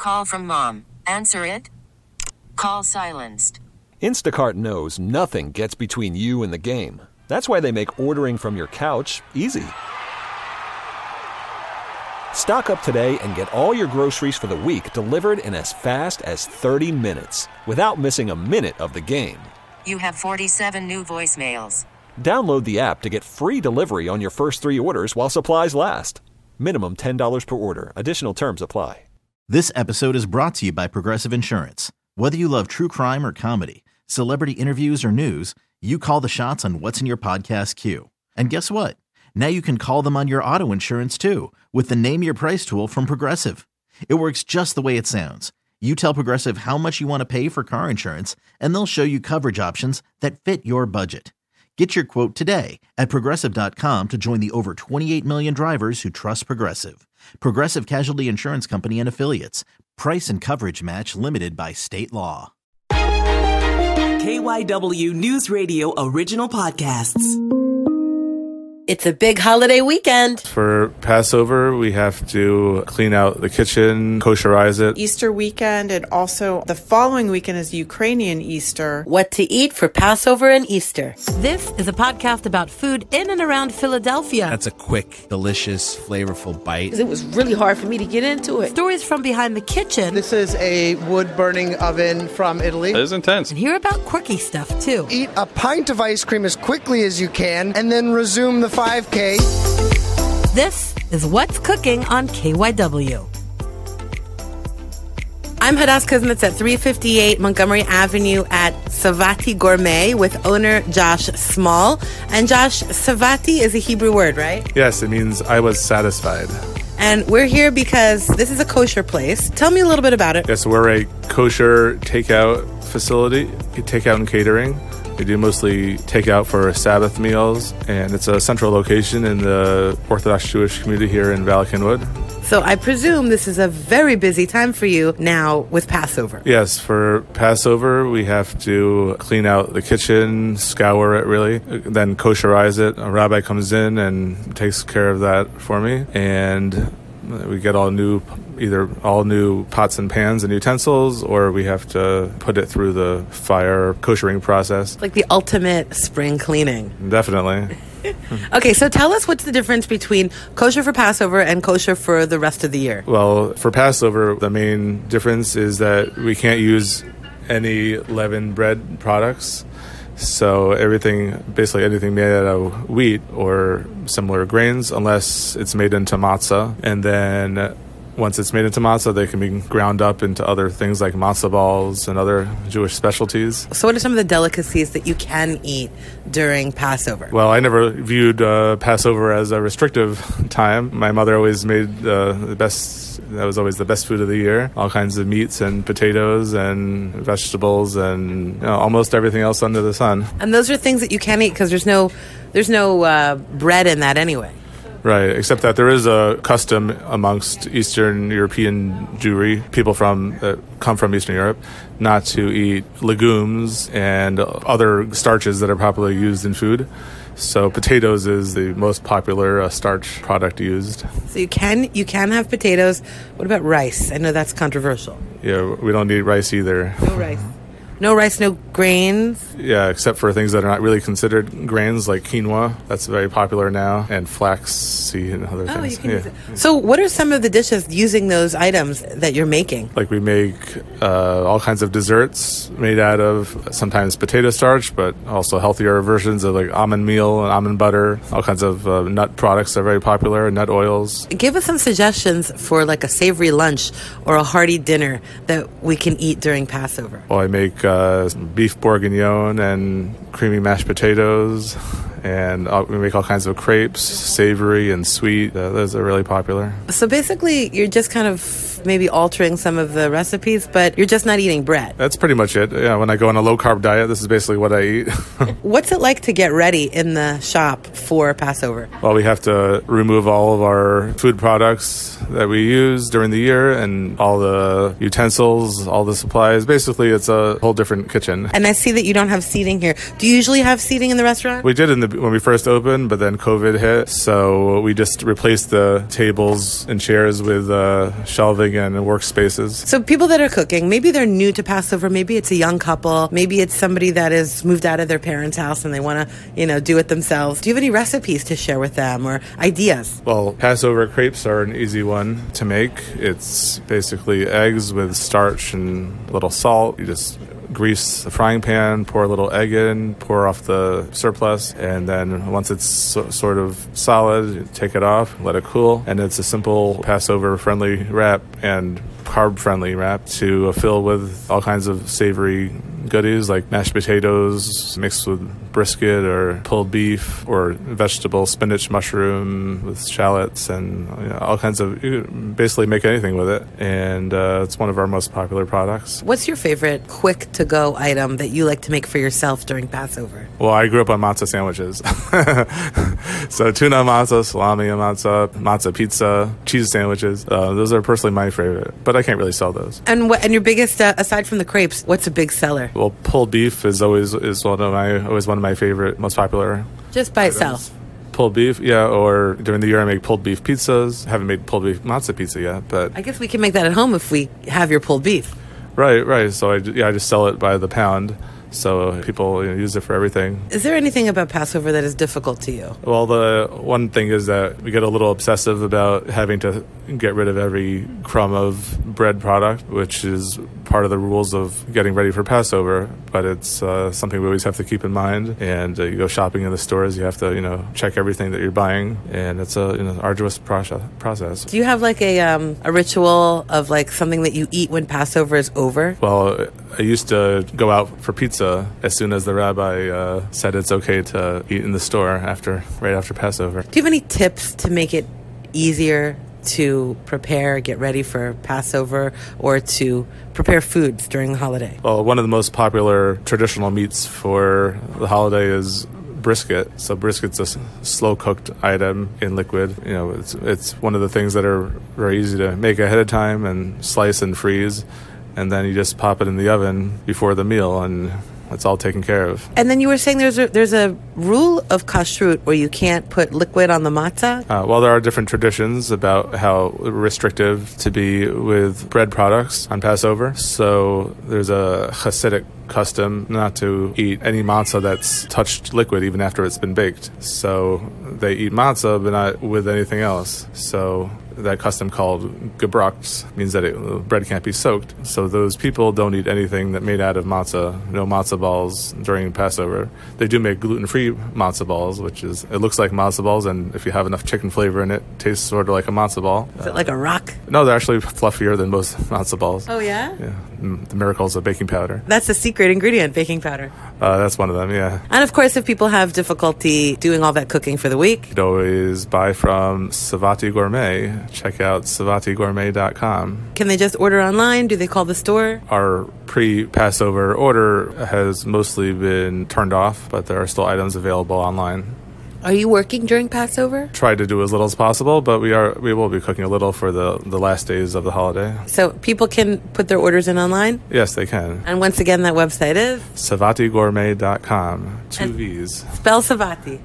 Call from mom. Answer it. Call silenced. Instacart knows nothing gets between you and the game. That's why they make ordering from your couch easy. Stock up today and get all your groceries for the week delivered in as fast as 30 minutes without missing a minute of the game. You have 47 new voicemails. Download the app to get free delivery on your first 3 orders while supplies last. Minimum $10 per order. Additional terms apply. This episode is brought to you by Progressive Insurance. Whether you love true crime or comedy, celebrity interviews or news, you call the shots on what's in your podcast queue. And guess what? Now you can call them on your auto insurance too with the Name Your Price tool from Progressive. It works just the way it sounds. You tell Progressive how much you want to pay for car insurance, and they'll show you coverage options that fit your budget. Get your quote today at Progressive.com to join the over 28 million drivers who trust Progressive. Progressive Casualty Insurance Company and Affiliates. Price and coverage match limited by state law. KYW News Radio original podcasts. It's a big holiday weekend. For Passover, we have to clean out the kitchen, kosherize it. Easter weekend, and also the following weekend is Ukrainian Easter. What to eat for Passover and Easter. This is a podcast about food in and around Philadelphia. That's a quick, delicious, flavorful bite. It was really hard for me to get into it. Stories from behind the kitchen. This is a wood-burning oven from Italy. It is intense. And hear about quirky stuff, too. Eat a pint of ice cream as quickly as you can, and then resume the 5K. This is What's Cooking on KYW. I'm Hadass Kuznets at 358 Montgomery Avenue at Savati Gourmet with owner Josh Small. And Josh, Savati is a Hebrew word, right? Yes, it means I was satisfied. And we're here because this is a kosher place. Tell me a little bit about it. Yes, we're a kosher takeout facility, takeout and catering. We do mostly takeout for Sabbath meals, and it's a central location in the Orthodox Jewish community here in Valley Kenwood. So I presume this is a very busy time for you now with Passover. Yes, for Passover, we have to clean out the kitchen, scour it really, then kosherize it. A rabbi comes in and takes care of that for me, and we get either all new pots and pans and utensils, or we have to put it through the fire koshering process. It's like the ultimate spring cleaning. Definitely. Okay, so tell us what's the difference between kosher for Passover and kosher for the rest of the year? Well, for Passover, the main difference is that we can't use any leavened bread products. So basically anything made out of wheat or similar grains, unless it's made into matzah. And then once it's made into matzah, they can be ground up into other things like matzah balls and other Jewish specialties. So what are some of the delicacies that you can eat during Passover? Well, I never viewed Passover as a restrictive time. My mother always made that was always the best food of the year. All kinds of meats and potatoes and vegetables and almost everything else under the sun. And those are things that you can't eat because there's no bread in that anyway. Right, except that there is a custom amongst Eastern European Jewry, people that come from Eastern Europe, not to eat legumes and other starches that are popularly used in food. So potatoes is the most popular starch product used. So you can have potatoes. What about rice? I know that's controversial. Yeah, we don't need rice either. No rice. No rice, no grains? Yeah, except for things that are not really considered grains, like quinoa. That's very popular now, and flaxseed and other things. You can use it. So what are some of the dishes using those items that you're making? Like we make all kinds of desserts made out of sometimes potato starch, but also healthier versions of like almond meal and almond butter. All kinds of nut products are very popular, nut oils. Give us some suggestions for like a savory lunch or a hearty dinner that we can eat during Passover. Well, I make beef bourguignon and creamy mashed potatoes, and we make all kinds of crepes, savory and sweet. Those are really popular. So basically, you're just kind of maybe altering some of the recipes, but you're just not eating bread. That's pretty much it. Yeah, when I go on a low-carb diet, this is basically what I eat. What's it like to get ready in the shop for Passover? Well, we have to remove all of our food products that we use during the year and all the utensils, all the supplies. Basically, it's a whole different kitchen. And I see that you don't have seating here. Do you usually have seating in the restaurant? We did in the when we first opened, but then COVID hit. So we just replaced the tables and chairs with shelving and workspaces. So people that are cooking, maybe they're new to Passover, maybe it's a young couple, maybe it's somebody that has moved out of their parents' house and they want to, do it themselves. Do you have any recipes to share with them or ideas? Well, Passover crepes are an easy one to make. It's basically eggs with starch and a little salt. You just grease the frying pan, pour a little egg in, pour off the surplus, and then once it's sort of solid, you take it off, let it cool, and it's a simple Passover-friendly wrap and carb-friendly wrap to fill with all kinds of savory goodies like mashed potatoes mixed with brisket or pulled beef or vegetable spinach mushroom with shallots and all kinds of, you can basically make anything with it, and it's one of our most popular products. What's your favorite quick to-go item that you like to make for yourself during Passover? Well, I grew up on matzah sandwiches. So tuna matzah, salami matzah, matzah pizza, cheese sandwiches. Those are personally my favorite, but I can't really sell those. And your biggest, aside from the crepes, what's a big seller? Well, pulled beef is always one of my favorite, most popular. Just by items. itself. Pulled beef, yeah, or during the year I make pulled beef pizzas. Haven't made pulled beef matzah pizza yet, but I guess we can make that at home if we have your pulled beef. Right. So I just sell it by the pound. So people use it for everything. Is there anything about Passover that is difficult to you? Well, the one thing is that we get a little obsessive about having to get rid of every crumb of bread product, which is part of the rules of getting ready for Passover. But it's something we always have to keep in mind. And you go shopping in the stores, you have to check everything that you're buying, and it's a arduous process. Do you have like a ritual of like something that you eat when Passover is over? Well, I used to go out for pizza as soon as the rabbi said it's okay to eat in the store right after Passover. Do you have any tips to make it easier to prepare, get ready for Passover, or to prepare foods during the holiday? Well, one of the most popular traditional meats for the holiday is brisket. So brisket's a slow-cooked item in liquid. It's one of the things that are very easy to make ahead of time and slice and freeze, and then you just pop it in the oven before the meal, and it's all taken care of. And then you were saying there's a rule of kashrut where you can't put liquid on the matzah? Well, there are different traditions about how restrictive to be with bread products on Passover. So there's a Hasidic custom not to eat any matzah that's touched liquid even after it's been baked. So they eat matzah but not with anything else. So that custom called gebrockt means that the bread can't be soaked. So those people don't eat anything that made out of matzah, no matzah balls during Passover. They do make gluten-free matzah balls, it looks like matzah balls, and if you have enough chicken flavor in it, it tastes sort of like a matzah ball. Is it like a rock? No, they're actually fluffier than most matzah balls. Oh, yeah? Yeah. The miracles of baking powder. That's the secret ingredient, baking powder. That's one of them, yeah. And of course, if people have difficulty doing all that cooking for the week, you could always buy from Savati Gourmet. Check out savatigourmet.com. Can they just order online? Do they call the store? Our pre-Passover order has mostly been turned off, but there are still items available online. Are you working during Passover? Try to do as little as possible, but we will be cooking a little for the last days of the holiday. So people can put their orders in online? Yes, they can. And once again, that website is? savatigourmet.com. 2 V's. Spell Savati.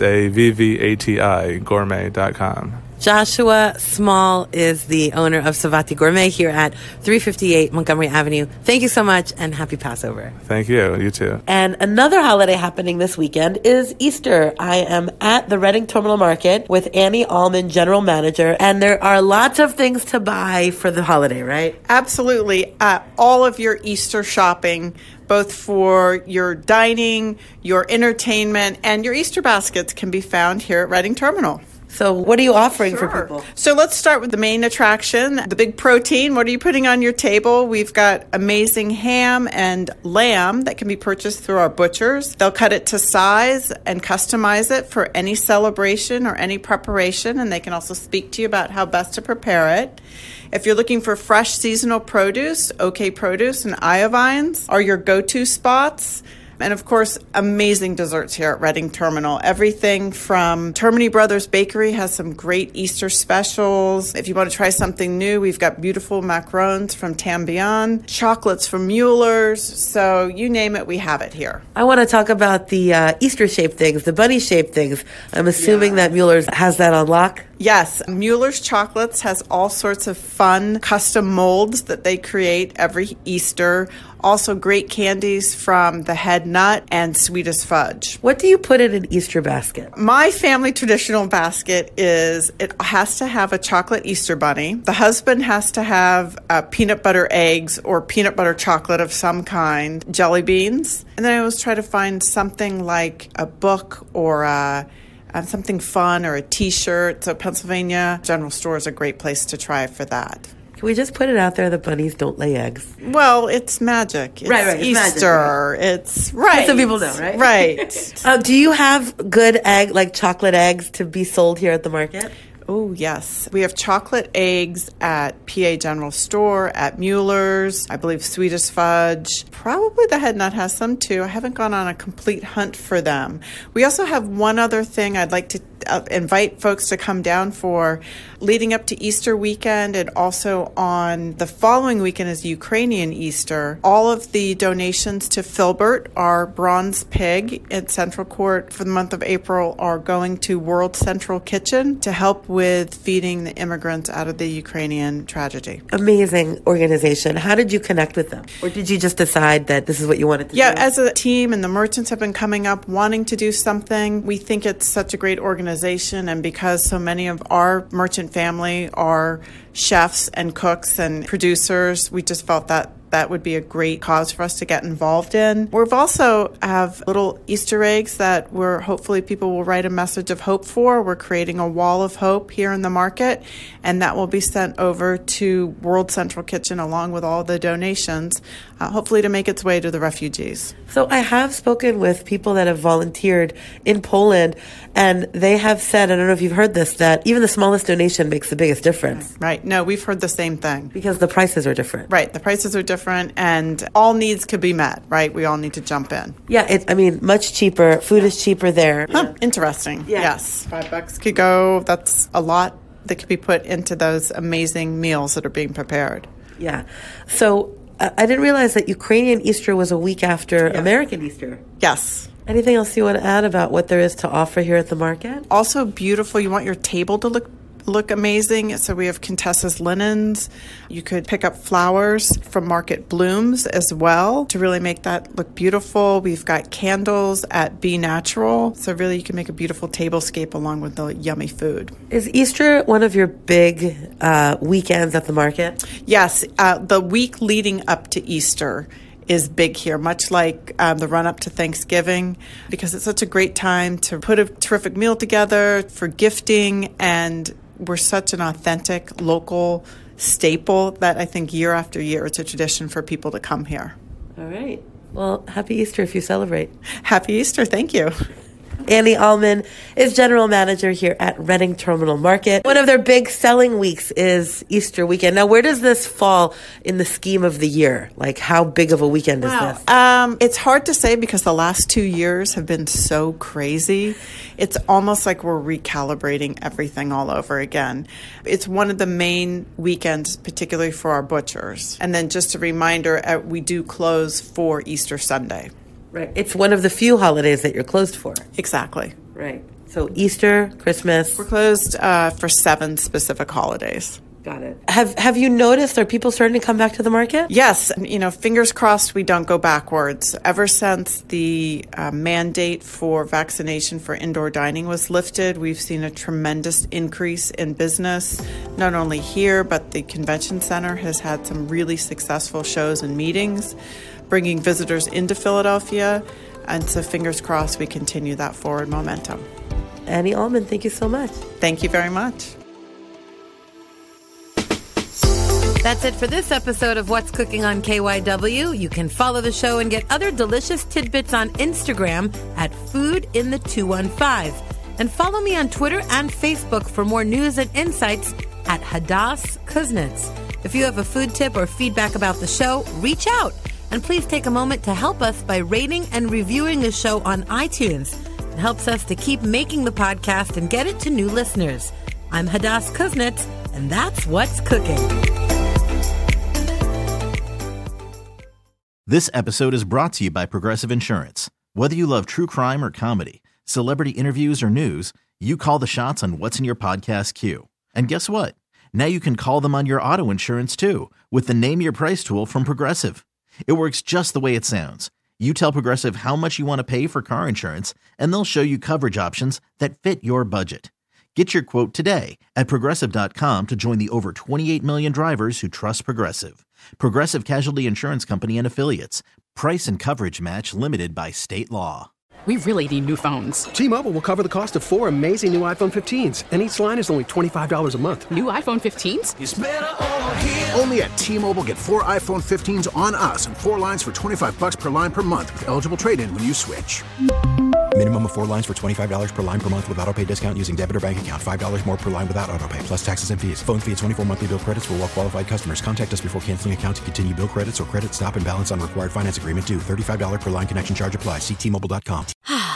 SAVVATI gourmet.com. Joshua Small is the owner of Savati Gourmet here at 358 Montgomery Avenue. Thank you so much, and happy Passover. Thank you. You too. And another holiday happening this weekend is Easter. I am at the Reading Terminal Market with Annie Allman, General Manager, and there are lots of things to buy for the holiday, right? Absolutely. All of your Easter shopping, both for your dining, your entertainment, and your Easter baskets can be found here at Reading Terminal. So what are you offering for people? So let's start with the main attraction, the big protein. What are you putting on your table? We've got amazing ham and lamb that can be purchased through our butchers. They'll cut it to size and customize it for any celebration or any preparation, and they can also speak to you about how best to prepare it. If you're looking for fresh seasonal produce, OK Produce and Iovines are your go-to spots. And of course, amazing desserts here at Reading Terminal. Everything from Termini Brothers Bakery has some great Easter specials. If you want to try something new, we've got beautiful macarons from Tambien, chocolates from Mueller's. So you name it, we have it here. I want to talk about the Easter-shaped things, the bunny-shaped things. I'm assuming that Mueller's has that on lock? Yes, Mueller's Chocolates has all sorts of fun custom molds that they create every Easter. Also great candies from the Head Nut and Sweetest Fudge. What do you put in an Easter basket? My family traditional basket is it has to have a chocolate Easter bunny. The husband has to have peanut butter eggs or peanut butter chocolate of some kind, jelly beans. And then I always try to find something like a book or something fun or a T-shirt. So Pennsylvania General Store is a great place to try for that. Can we just put it out there that bunnies don't lay eggs? Well, it's magic. It's right. Easter. It's magic, right? It's right. Some people know, right? Right. Do you have good egg, like chocolate eggs, to be sold here at the market? Oh, yes. We have chocolate eggs at PA General Store, at Mueller's, I believe Sweetest Fudge. Probably the Head Nut has some too. I haven't gone on a complete hunt for them. We also have one other thing I'd like to invite folks to come down for leading up to Easter weekend, and also on the following weekend is Ukrainian Easter. All of the donations to Filbert, our bronze pig at Central Court for the month of April, are going to World Central Kitchen to help with feeding the immigrants out of the Ukrainian tragedy. Amazing organization. How did you connect with them? Or did you just decide that this is what you wanted to do? Yeah, as a team, and the merchants have been coming up wanting to do something. We think it's such a great organization, and because so many of our merchant family are chefs and cooks and producers, we just felt that that would be a great cause for us to get involved in. We've also have little Easter eggs that we're hopefully people will write a message of hope for. We're creating a wall of hope here in the market, and that will be sent over to World Central Kitchen along with all the donations, hopefully to make its way to the refugees. So I have spoken with people that have volunteered in Poland, and they have said, I don't know if you've heard this, that even the smallest donation makes the biggest difference. Right. No, we've heard the same thing. Because the prices are different. Right. The prices are different, and all needs could be met, right? We all need to jump in. Yeah, much cheaper. Food is cheaper there. Huh, interesting. Yeah. Yes. $5 could go. That's a lot that could be put into those amazing meals that are being prepared. Yeah. So I didn't realize that Ukrainian Easter was a week after American Easter. Yes. Anything else you want to add about what there is to offer here at the market? Also beautiful. You want your table to look amazing. So we have Contessa's linens. You could pick up flowers from Market Blooms as well to really make that look beautiful. We've got candles at Be Natural. So really you can make a beautiful tablescape along with the yummy food. Is Easter one of your big weekends at the market? Yes. The week leading up to Easter is big here, much like the run-up to Thanksgiving, because it's such a great time to put a terrific meal together for gifting, and we're such an authentic local staple that I think year after year it's a tradition for people to come here. All right. Well, happy Easter if you celebrate. Happy Easter. Thank you. Annie Allman is general manager here at Reading Terminal Market. One of their big selling weeks is Easter weekend. Now, where does this fall in the scheme of the year? Like, how big of a weekend is this? It's hard to say because the last 2 years have been so crazy. It's almost like we're recalibrating everything all over again. It's one of the main weekends, particularly for our butchers. And then just a reminder, we do close for Easter Sunday. Right. It's one of the few holidays that you're closed for. Exactly. Right. So Easter, Christmas. We're closed for 7 specific holidays. Got it. Have you noticed, are people starting to come back to the market? Yes. Fingers crossed we don't go backwards. Ever since the mandate for vaccination for indoor dining was lifted, we've seen a tremendous increase in business, not only here, but the convention center has had some really successful shows and meetings, bringing visitors into Philadelphia. And so fingers crossed we continue that forward momentum. Annie Allman, thank you so much. Thank you very much. That's it for this episode of What's Cooking on KYW. You can follow the show and get other delicious tidbits on Instagram at foodinthe215. And follow me on Twitter and Facebook for more news and insights at Hadass Kuznets. If you have a food tip or feedback about the show, reach out. And please take a moment to help us by rating and reviewing the show on iTunes. It helps us to keep making the podcast and get it to new listeners. I'm Hadass Kuznets, and that's What's Cooking. This episode is brought to you by Progressive Insurance. Whether you love true crime or comedy, celebrity interviews or news, you call the shots on what's in your podcast queue. And guess what? Now you can call them on your auto insurance too with the Name Your Price tool from Progressive. It works just the way it sounds. You tell Progressive how much you want to pay for car insurance, and they'll show you coverage options that fit your budget. Get your quote today at Progressive.com to join the over 28 million drivers who trust Progressive. Progressive Casualty Insurance Company and Affiliates. Price and coverage match limited by state law. We really need new phones. T-Mobile will cover the cost of 4 amazing new iPhone 15s, and each line is only $25 a month. New iPhone 15s? It's better over here. Only at T-Mobile, get 4 iPhone 15s on us and 4 lines for $25 per line per month with eligible trade-in when you switch. Minimum of 4 lines for $25 per line per month with autopay discount using debit or bank account. $5 more per line without autopay, plus taxes and fees. Phone fee at 24 monthly bill credits for well-qualified customers. Contact us before canceling account to continue bill credits or credit stop and balance on required finance agreement due. $35 per line connection charge applies. See T-Mobile.com.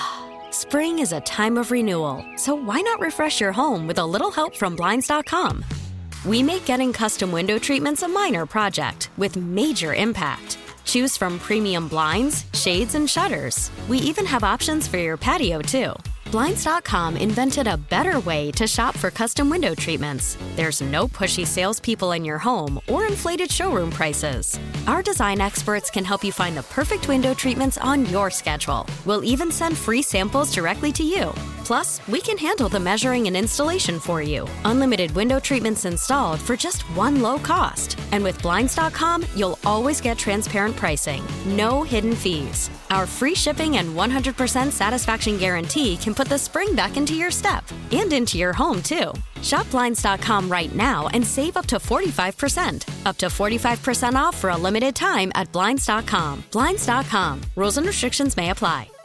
Spring is a time of renewal, so why not refresh your home with a little help from Blinds.com? We make getting custom window treatments a minor project with major impact. Choose from premium blinds, shades, and shutters. We even have options for your patio, too. Blinds.com invented a better way to shop for custom window treatments. There's no pushy salespeople in your home or inflated showroom prices. Our design experts can help you find the perfect window treatments on your schedule. We'll even send free samples directly to you. Plus, we can handle the measuring and installation for you. Unlimited window treatments installed for just one low cost. And with Blinds.com, you'll always get transparent pricing. No hidden fees. Our free shipping and 100% satisfaction guarantee can put the spring back into your step and into your home, too. Shop Blinds.com right now and save up to 45%. Up to 45% off for a limited time at Blinds.com. Blinds.com. Rules and restrictions may apply.